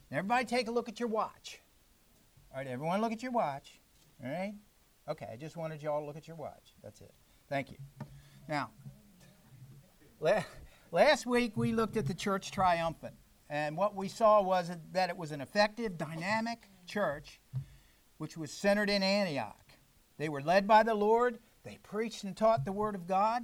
Everybody take a look at your watch. All right, everyone look at your watch. All right? Okay, I just wanted you all to look at your watch. That's it. Thank you. Now, last week we looked at the church triumphant. And what we saw was that it was an effective, dynamic church which was centered in Antioch. They were led by the Lord. They preached and taught the Word of God.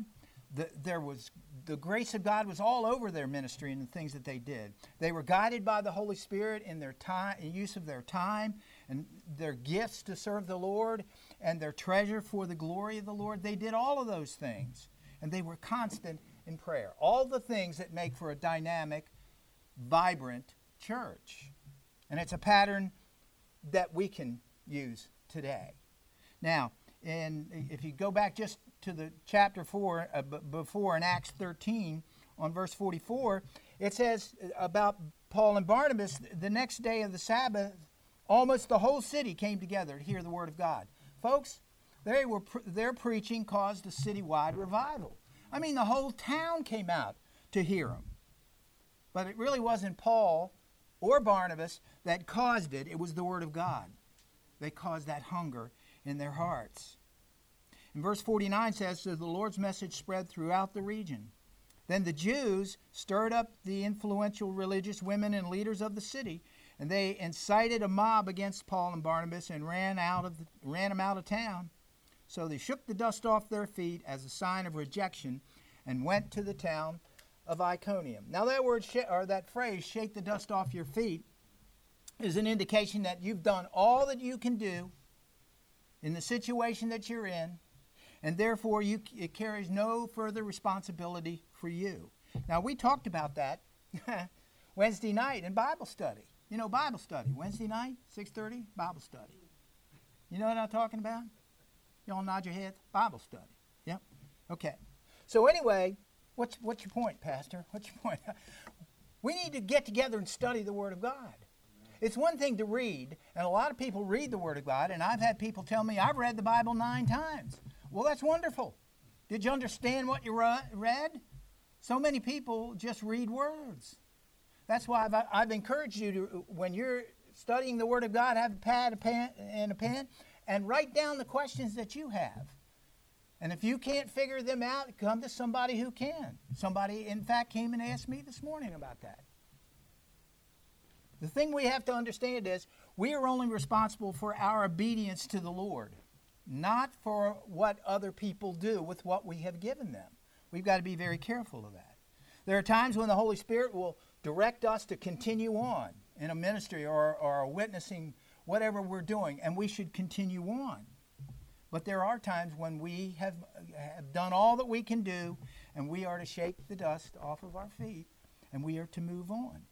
The grace of God was all over their ministry and the things that they did. They were guided by the Holy Spirit in their time, in use of their time and their gifts to serve the Lord and their treasure for the glory of the Lord. They did all of those things, and they were constant in prayer. All the things that make for a dynamic, vibrant church. And it's a pattern that we can use today. Now, if you go back just to the chapter 4, before in Acts 13, on verse 44, it says about Paul and Barnabas, the next day of the Sabbath, almost the whole city came together to hear the word of God. Folks, their preaching caused a citywide revival. I mean, the whole town came out to hear them. But it really wasn't Paul or Barnabas that caused it. It was the word of God. They caused that hunger in their hearts. And verse 49 says, so the Lord's message spread throughout the region. Then the Jews stirred up the influential religious women and leaders of the city, and they incited a mob against Paul and Barnabas and ran them out of town. So they shook the dust off their feet as a sign of rejection and went to the town of Iconium. Now that phrase, shake the dust off your feet, is an indication that you've done all that you can do in the situation that you're in, and therefore it carries no further responsibility for you. Now, we talked about that Wednesday night in Bible study. You know, Bible study. Wednesday night, 6:30, Bible study. You know what I'm talking about? You all nod your heads? Bible study. Yep. Okay. So anyway, what's your point, Pastor? What's your point? We need to get together and study the Word of God. It's one thing to read, and a lot of people read the Word of God, and I've had people tell me, I've read the Bible 9 times. Well, that's wonderful. Did you understand what you read? So many people just read words. That's why I've encouraged you to, when you're studying the Word of God, have a pad, and a pen, and write down the questions that you have. And if you can't figure them out, come to somebody who can. Somebody, in fact, came and asked me this morning about that. The thing we have to understand is we are only responsible for our obedience to the Lord, not for what other people do with what we have given them. We've got to be very careful of that. There are times when the Holy Spirit will direct us to continue on in a ministry or witnessing whatever we're doing, and we should continue on. But there are times when we have done all that we can do, and we are to shake the dust off of our feet, and we are to move on.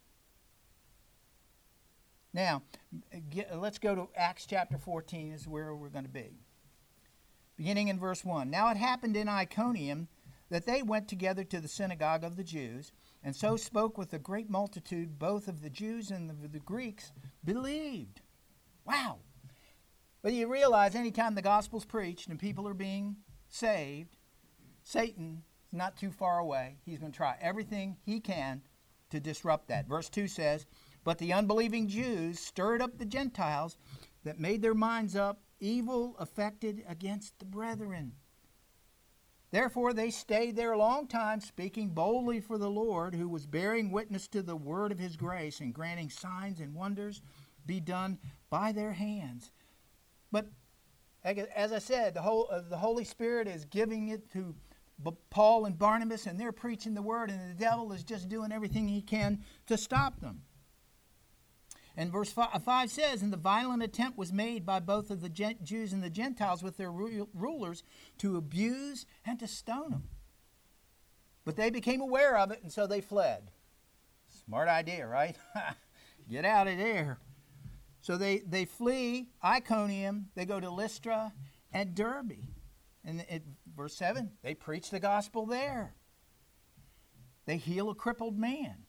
Now, let's go to Acts chapter 14 is where we're going to be. Beginning in verse 1. Now it happened in Iconium that they went together to the synagogue of the Jews, and so spoke with a great multitude, both of the Jews and the Greeks, believed. Wow. But you realize anytime the gospel's preached and people are being saved, Satan is not too far away. He's going to try everything he can to disrupt that. Verse 2 says, but the unbelieving Jews stirred up the Gentiles that made their minds up, evil affected against the brethren. Therefore they stayed there a long time, speaking boldly for the Lord, who was bearing witness to the word of his grace and granting signs and wonders be done by their hands. But as I said, the Holy Spirit is giving it to Paul and Barnabas, and they're preaching the word, and the devil is just doing everything he can to stop them. And verse 5 says, and the violent attempt was made by both of the Jews and the Gentiles with their rulers to abuse and to stone them. But they became aware of it, and so they fled. Smart idea, right? Get out of there. So they flee Iconium, they go to Lystra and Derbe. And verse 7, they preach the gospel there. They heal a crippled man.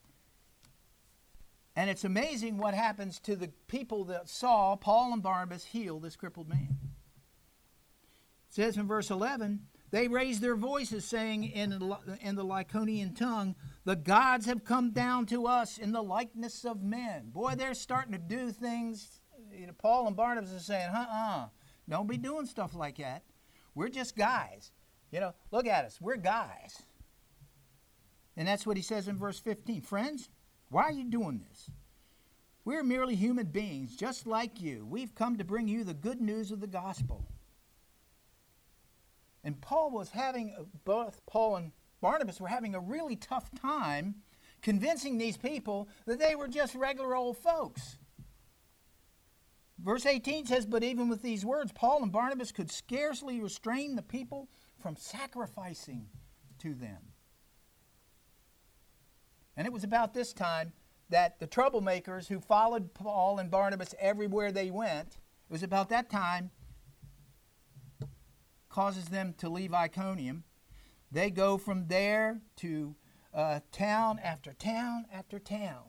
And it's amazing what happens to the people that saw Paul and Barnabas heal this crippled man. It says in verse 11, they raised their voices, saying in the Lycaonian tongue, The gods have come down to us in the likeness of men. Boy, they're starting to do things. Paul and Barnabas are saying, don't be doing stuff like that. We're just guys. Look at us. We're guys. And that's what he says in verse 15. Friends, why are you doing this? We're merely human beings, just like you. We've come to bring you the good news of the gospel. And both Paul and Barnabas were having a really tough time convincing these people that they were just regular old folks. Verse 18 says, but even with these words, Paul and Barnabas could scarcely restrain the people from sacrificing to them. And it was about this time that the troublemakers who followed Paul and Barnabas everywhere they went, it was about that time causes them to leave Iconium. They go from there to town after town after town.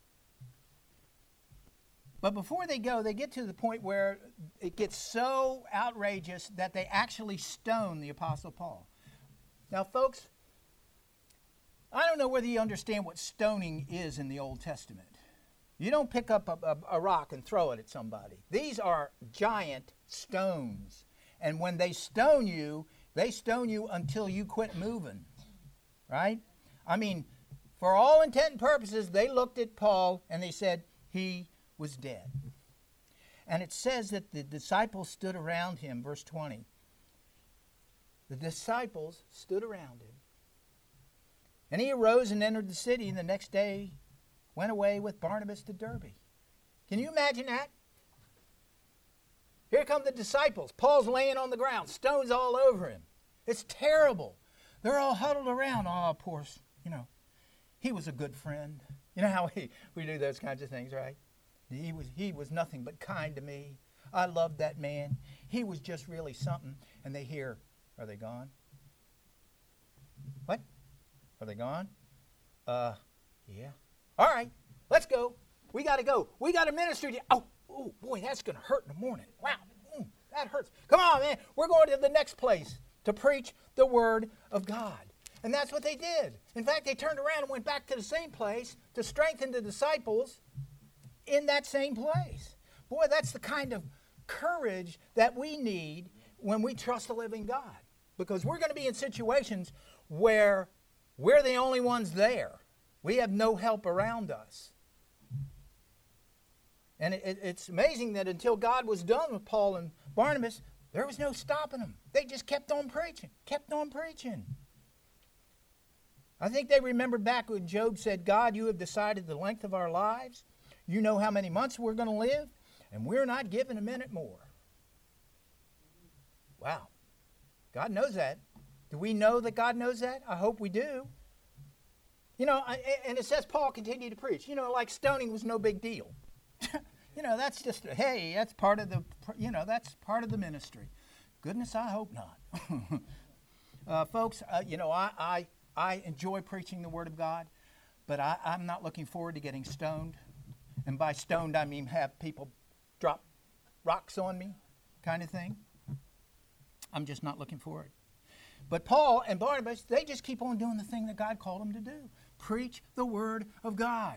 But before they go, they get to the point where it gets so outrageous that they actually stone the Apostle Paul. Now, folks, I don't know whether you understand what stoning is in the Old Testament. You don't pick up a rock and throw it at somebody. These are giant stones. And when they stone you until you quit moving. Right? I mean, for all intent and purposes, they looked at Paul and they said he was dead. And it says that the disciples stood around him, verse 20. The disciples stood around him. And he arose and entered the city, and the next day went away with Barnabas to Derbe. Can you imagine that? Here come the disciples. Paul's laying on the ground, stones all over him. It's terrible. They're all huddled around. Oh, poor, he was a good friend. You know how we do those kinds of things, right? He was nothing but kind to me. I loved that man. He was just really something. And they hear, are they gone? What? Are they gone? Yeah. All right, let's go. We got to go. We got a ministry. Oh, boy, that's going to hurt in the morning. Wow, that hurts. Come on, man. We're going to the next place to preach the word of God. And that's what they did. In fact, they turned around and went back to the same place to strengthen the disciples in that same place. Boy, that's the kind of courage that we need when we trust the living God. Because we're going to be in situations where we're the only ones there. We have no help around us. And it's amazing that until God was done with Paul and Barnabas, there was no stopping them. They just kept on preaching. I think they remembered back when Job said, God, you have decided the length of our lives. You know how many months we're going to live, and we're not given a minute more. Wow. God knows that. Do we know that God knows that? I hope we do. And it says Paul continued to preach. Like stoning was no big deal. That's just, hey, that's part of the ministry. Goodness, I hope not. Folks, I enjoy preaching the Word of God, but I'm not looking forward to getting stoned. And by stoned, I mean have people drop rocks on me kind of thing. I'm just not looking for it. But Paul and Barnabas, they just keep on doing the thing that God called them to do. Preach the Word of God.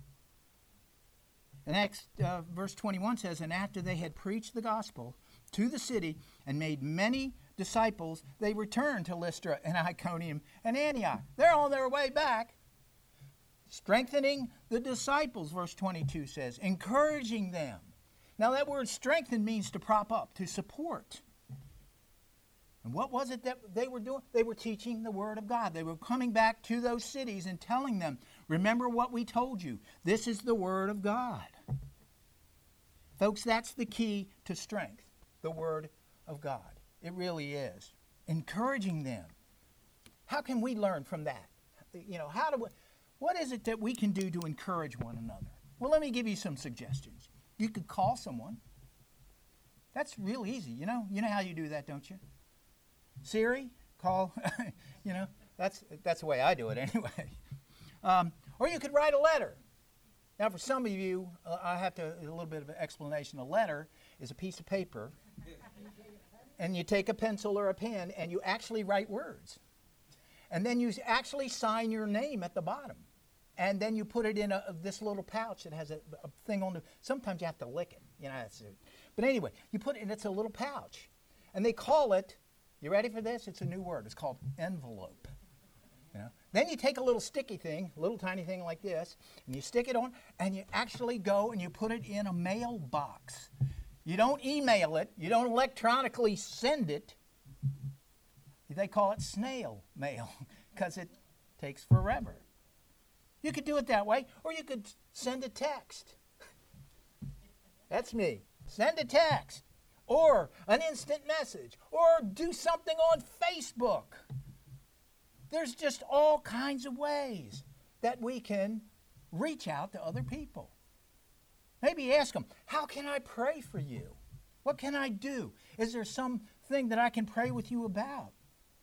And Acts verse 21 says, and after they had preached the gospel to the city and made many disciples, they returned to Lystra and Iconium and Antioch. They're on their way back. Strengthening the disciples, verse 22 says, encouraging them. Now that word strengthen means to prop up, to support. And what was it that they were doing? They were teaching the Word of God. They were coming back to those cities and telling them, remember what we told you. This is the Word of God. Folks, that's the key to strength, the Word of God. It really is. Encouraging them. How can we learn from that? What is it that we can do to encourage one another? Well, let me give you some suggestions. You could call someone. That's real easy. You know how you do that, don't you? Siri, call, that's the way I do it anyway. Or you could write a letter. Now, for some of you, I have a little bit of an explanation. A letter is a piece of paper, and you take a pencil or a pen, and you actually write words. And then you actually sign your name at the bottom. And then you put it in this little pouch that has a thing on the, sometimes you have to lick it. You know, but anyway, you put it in, it's a little pouch. And they call it, you ready for this? It's a new word. It's called envelope. You know? Then you take a little sticky thing, a little tiny thing like this, and you stick it on, and you actually go and you put it in a mailbox. You don't email it. You don't electronically send it. They call it snail mail because it takes forever. You could do it that way, or you could send a text. That's me. Send a text, or an instant message, or do something on Facebook. There's just all kinds of ways that we can reach out to other people. Maybe ask them, how can I pray for you? What can I do? Is there something that I can pray with you about?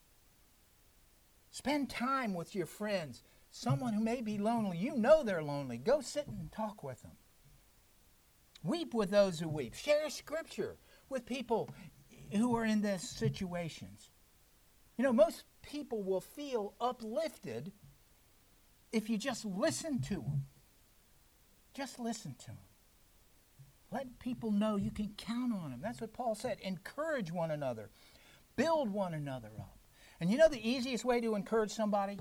Spend time with your friends. Someone who may be lonely. You know they're lonely. Go sit and talk with them. Weep with those who weep. Share Scripture with people who are in these situations. You know, most people will feel uplifted if you just listen to them. Just listen to them. Let people know you can count on them. That's what Paul said. Encourage one another. Build one another up. And you know the easiest way to encourage somebody?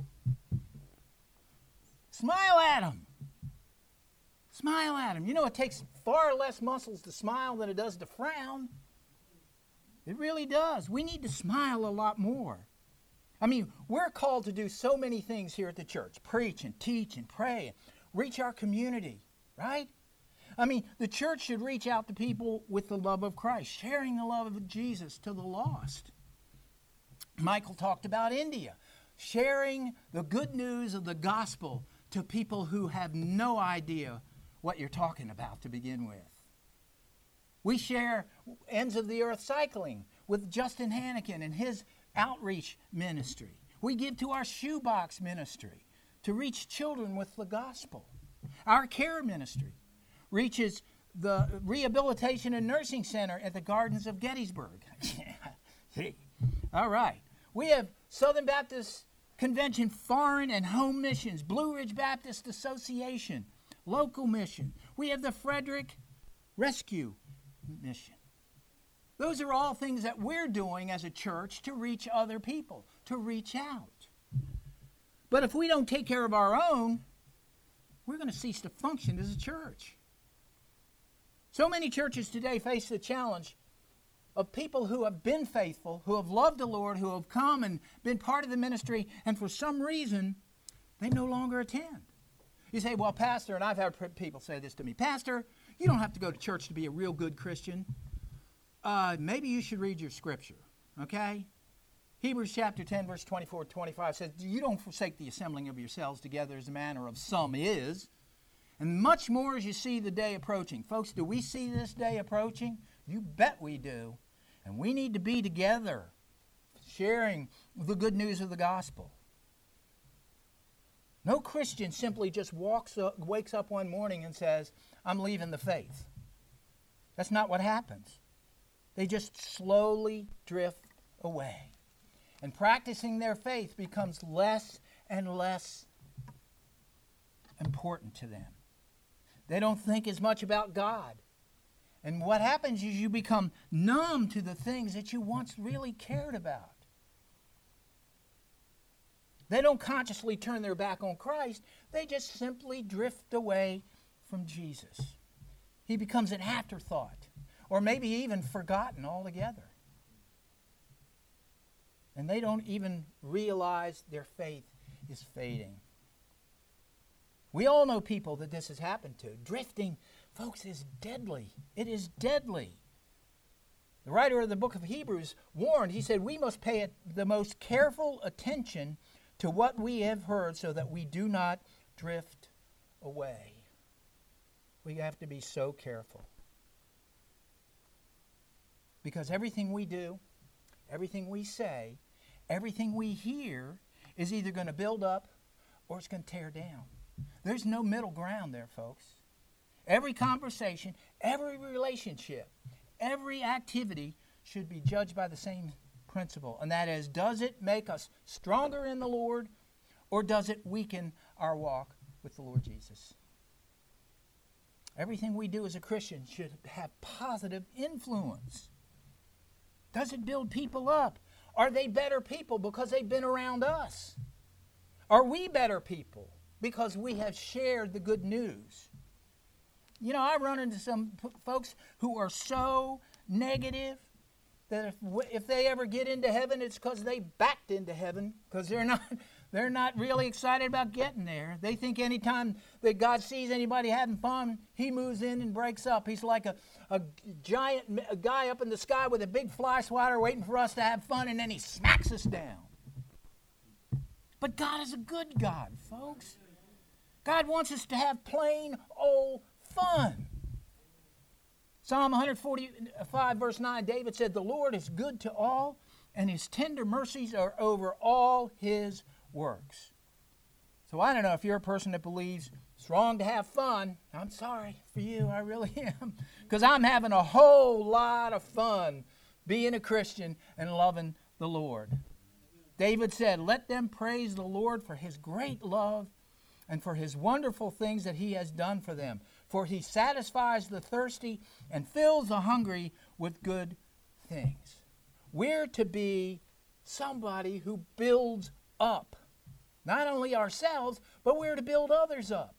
Smile at them. Smile at them. You know, it takes far less muscles to smile than it does to frown. It really does. We need to smile a lot more. I mean, we're called to do so many things here at the church. Preach and teach and pray and reach our community, right? I mean, the church should reach out to people with the love of Christ, sharing the love of Jesus to the lost. Michael talked about India, sharing the good news of the gospel to people who have no idea what you're talking about to begin with. We share Ends of the Earth Cycling with Justin Hannikin and his outreach ministry. We give to our shoebox ministry to reach children with the gospel. Our care ministry reaches the Rehabilitation and Nursing Center at the Gardens of Gettysburg. All right. We have Southern Baptist Convention Foreign and Home Missions, Blue Ridge Baptist Association, Local Mission. We have the Frederick Rescue Mission. Those are all things that we're doing as a church to reach other people, to reach out. But if we don't take care of our own, we're going to cease to function as a church. So many churches today face the challenge of people who have been faithful, who have loved the Lord, who have come and been part of the ministry, and for some reason, they no longer attend. You say, well, Pastor, and I've had people say this to me, Pastor, you don't have to go to church to be a real good Christian. Maybe you should read your scripture, okay? Hebrews chapter 10, verse 24-25 says, you don't forsake the assembling of yourselves together as the manner of some is, and much more as you see the day approaching. Folks, do we see this day approaching? You bet we do. And we need to be together, sharing the good news of the gospel. No Christian simply just wakes up one morning and says, I'm leaving the faith. That's not what happens. They just slowly drift away. And practicing their faith becomes less and less important to them. They don't think as much about God. And what happens is you become numb to the things that you once really cared about. They don't consciously turn their back on Christ. They just simply drift away from Jesus. He becomes an afterthought, or maybe even forgotten altogether. And they don't even realize their faith is fading. We all know people that this has happened to. Drifting, folks, is deadly. It is deadly. The writer of the book of Hebrews warned, he said, we must pay the most careful attention to what we have heard so that we do not drift away. We have to be so careful. Because everything we do, everything we say, everything we hear is either going to build up or it's going to tear down. There's no middle ground there, folks. Every conversation, every relationship, every activity should be judged by the same principle, and that is, does it make us stronger in the Lord, or does it weaken our walk with the Lord Jesus? Everything we do as a Christian should have positive influence. Does it build people up? Are they better people because they've been around us? Are we better people because we have shared the good news? You know, I run into some folks who are so negative that if they ever get into heaven, it's because they backed into heaven, because they're not really excited about getting there. They think anytime that God sees anybody having fun, he moves in and breaks up. He's like a giant guy up in the sky with a big fly swatter waiting for us to have fun, and then he smacks us down. But God is a good God, folks. God wants us to have plain old fun. Psalm 145, verse 9, David said, "The Lord is good to all, and his tender mercies are over all his works." So I don't know if you're a person that believes it's wrong to have fun. I'm sorry for you, I really am. Because I'm having a whole lot of fun being a Christian and loving the Lord. David said, "Let them praise the Lord for his great love and for his wonderful things that he has done for them. For he satisfies the thirsty and fills the hungry with good things." We're to be somebody who builds up. Not only ourselves, but we're to build others up.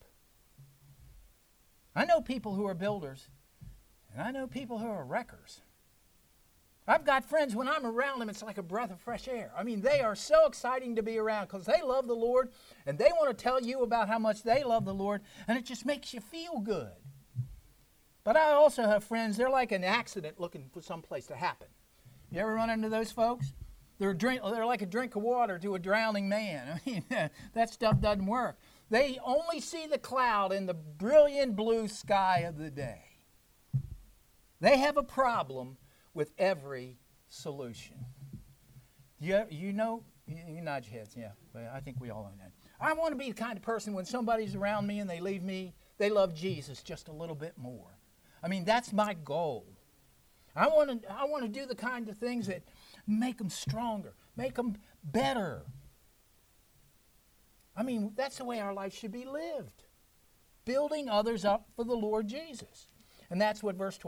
I know people who are builders, and I know people who are wreckers. I've got friends, when I'm around them, it's like a breath of fresh air. I mean, they are so exciting to be around because they love the Lord, and they want to tell you about how much they love the Lord, and it just makes you feel good. But I also have friends, they're like an accident looking for some place to happen. You ever run into those folks? They're like a drink of water to a drowning man. I mean, that stuff doesn't work. They only see the cloud in the brilliant blue sky of the day. They have a problem with every solution. You know, you nod your heads, yeah. But I think we all know that. I want to be the kind of person when somebody's around me and they leave me, they love Jesus just a little bit more. I mean, that's my goal. I want to do the kind of things that make them stronger, make them better. I mean, that's the way our life should be lived. Building others up for the Lord Jesus. And that's what verse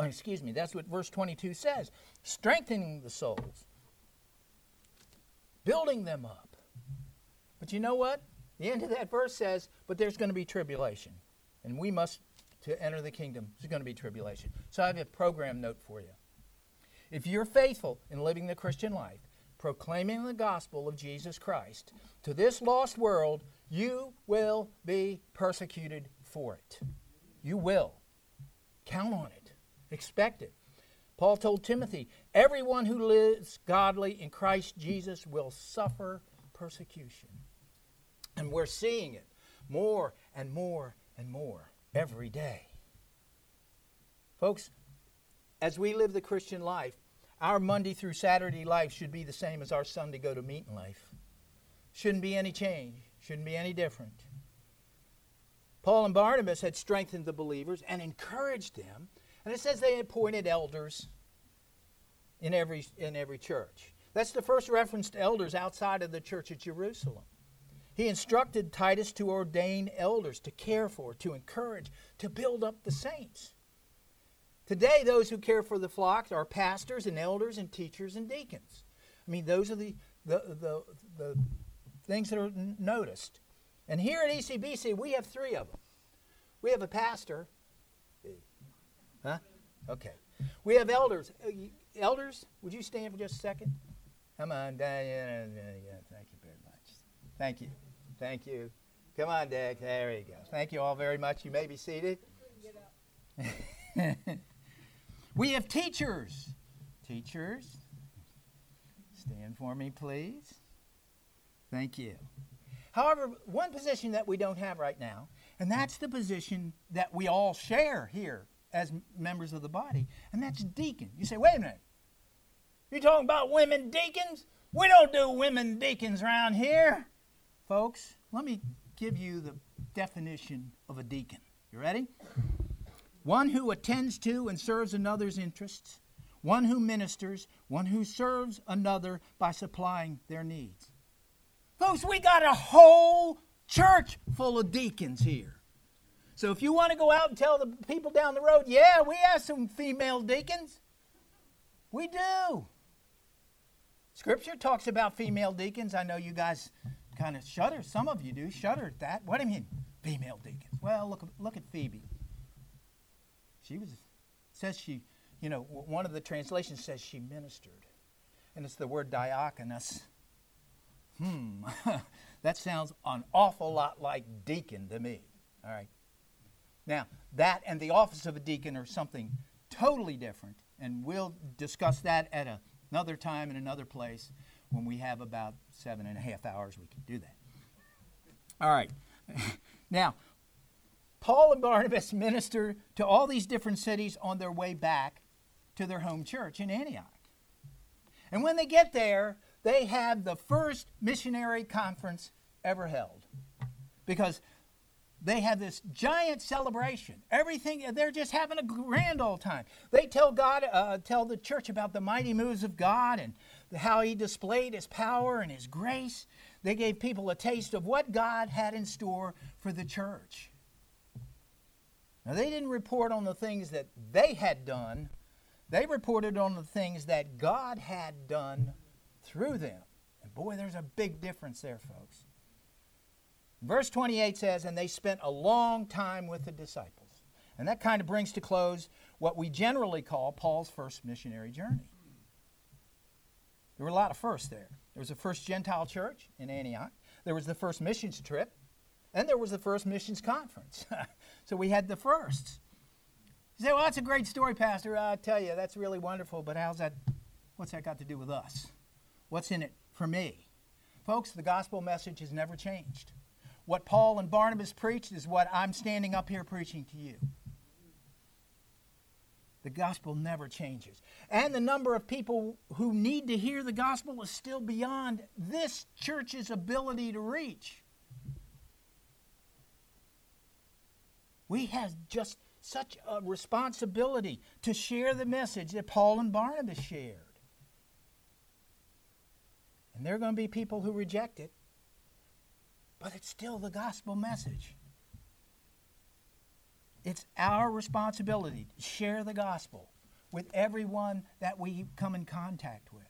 22 says. Strengthening the souls. Building them up. But you know what? The end of that verse says, but there's going to be tribulation. And we must, to enter the kingdom, there's going to be tribulation. So I have a program note for you. If you're faithful in living the Christian life, proclaiming the gospel of Jesus Christ to this lost world, you will be persecuted for it. You will. Count on it. Expect it. Paul told Timothy, everyone who lives godly in Christ Jesus will suffer persecution. And we're seeing it more and more and more every day. Folks, as we live the Christian life, our Monday through Saturday life should be the same as our Sunday go to meeting life. Shouldn't be any change. Shouldn't be any different. Paul and Barnabas had strengthened the believers and encouraged them. And it says they appointed elders in every church. That's the first reference to elders outside of the church at Jerusalem. He instructed Titus to ordain elders, to care for, to encourage, to build up the saints. Today, those who care for the flock are pastors and elders and teachers and deacons. I mean, those are the things that are noticed. And here at ECBC, we have three of them. We have a pastor. Huh? Okay. We have elders. Elders, would you stand for just a second? Come on, Dad. Thank you very much. Thank you. Thank you. Come on, Dad. There you go. Thank you all very much. You may be seated. We have teachers. Teachers, stand for me, please. Thank you. However, one position that we don't have right now, and that's the position that we all share here as members of the body, and that's deacon. You say, wait a minute. You talking about women deacons? We don't do women deacons around here. Folks, let me give you the definition of a deacon. You ready? One who attends to and serves another's interests. one who ministers, one who serves another by supplying their needs. Folks, we got a whole church full of deacons here. So if you want to go out and tell the people down the road, yeah, we have some female deacons. We do. Scripture talks about female deacons. I know you guys kind of shudder. Some of you do shudder at that. What do you mean, female deacons? Well, look at Phoebe. Says she, one of the translations says she ministered. And it's the word diakonos. That sounds an awful lot like deacon to me. All right. Now, that and the office of a deacon are something totally different. And we'll discuss that at another time in another place when we have about 7.5 hours. We can do that. All right. Now, Paul and Barnabas minister to all these different cities on their way back to their home church in Antioch. And when they get there, they have the first missionary conference ever held. Because they have this giant celebration. Everything, they're just having a grand old time. They tell the church about the mighty moves of God and how He displayed His power and His grace. They gave people a taste of what God had in store for the church. Now, they didn't report on the things that they had done. They reported on the things that God had done through them. And boy, there's a big difference there, folks. Verse 28 says, and they spent a long time with the disciples. And that kind of brings to close what we generally call Paul's first missionary journey. There were a lot of firsts there. There was the first Gentile church in Antioch. There was the first missions trip. And there was the first missions conference. So we had the firsts. You say, well, that's a great story, Pastor. I tell you, that's really wonderful, but what's that got to do with us? What's in it for me? Folks, the gospel message has never changed. What Paul and Barnabas preached is what I'm standing up here preaching to you. The gospel never changes. And the number of people who need to hear the gospel is still beyond this church's ability to reach. We have just such a responsibility to share the message that Paul and Barnabas shared. And there are going to be people who reject it, but it's still the gospel message. It's our responsibility to share the gospel with everyone that we come in contact with.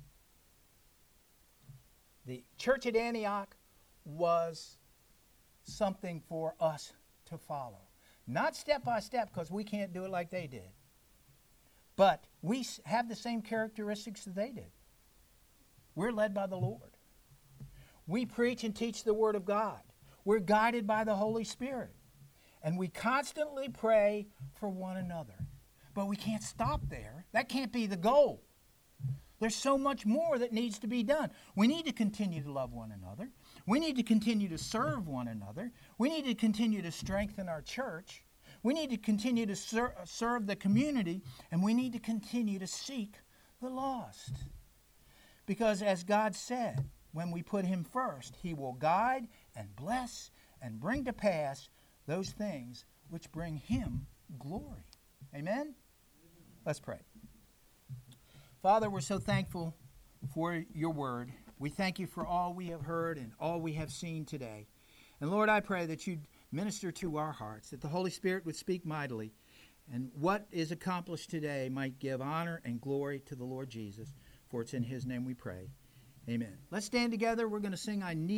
The church at Antioch was something for us to follow. Not step by step, because we can't do it like they did. But we have the same characteristics that they did. We're led by the Lord. We preach and teach the Word of God. We're guided by the Holy Spirit. And we constantly pray for one another. But we can't stop there. That can't be the goal. There's so much more that needs to be done. We need to continue to love one another. We need to continue to serve one another. We need to continue to strengthen our church. We need to continue to serve the community. And we need to continue to seek the lost. Because as God said, when we put Him first, He will guide and bless and bring to pass those things which bring Him glory. Amen? Let's pray. Father, we're so thankful for your word. We thank you for all we have heard and all we have seen today. And Lord, I pray that you'd minister to our hearts, that the Holy Spirit would speak mightily, and what is accomplished today might give honor and glory to the Lord Jesus. For it's in His name we pray. Amen. Let's stand together. We're going to sing I Need